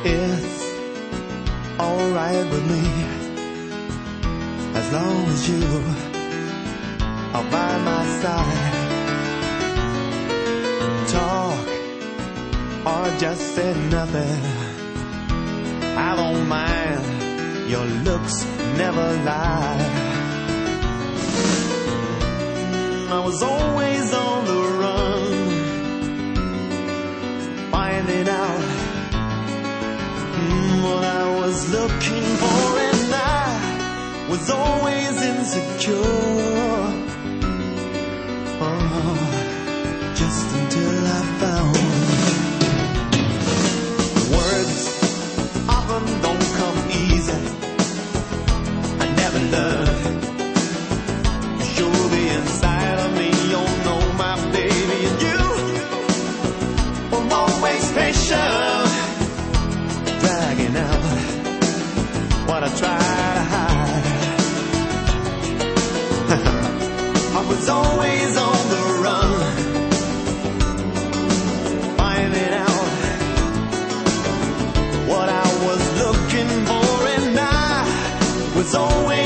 It's alright with me, as long as you are by my side. Talk or just say nothing, I don't mind, your looks never lie. I was always on the run, finding out what I was looking for, and I was always insecure. Oh, just until I found words often don't come easy. I never learned to show the inside of me. Oh no, my baby, and you were always patient, dragging out what I try to hide. I was always on the run, finding out what I was looking for, and I was always